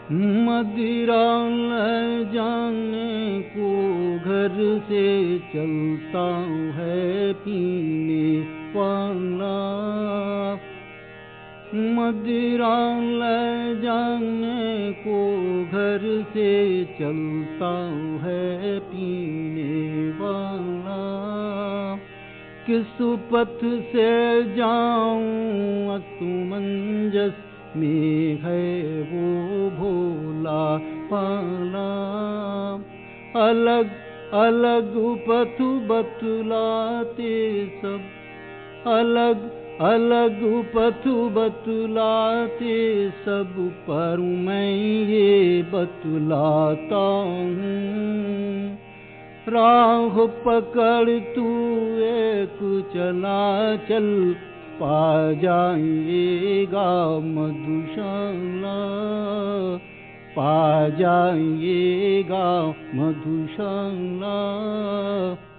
मदिरा ले जाने को घर से चलता है पीने वाला। मदिरा ले जाने को घर से चलता है पीने वाला। किस पथ से जाऊं असमंजस में है वो भोला पाला। अलग अलग पथ बतलाते सब, अलग अलग पथ बतलाते सब, पर मैं ये बतलाता हूँ। राह पकड़ तू एक चला चल, पा जाएगा मधुशाला, पा जाएगा मधुशाला।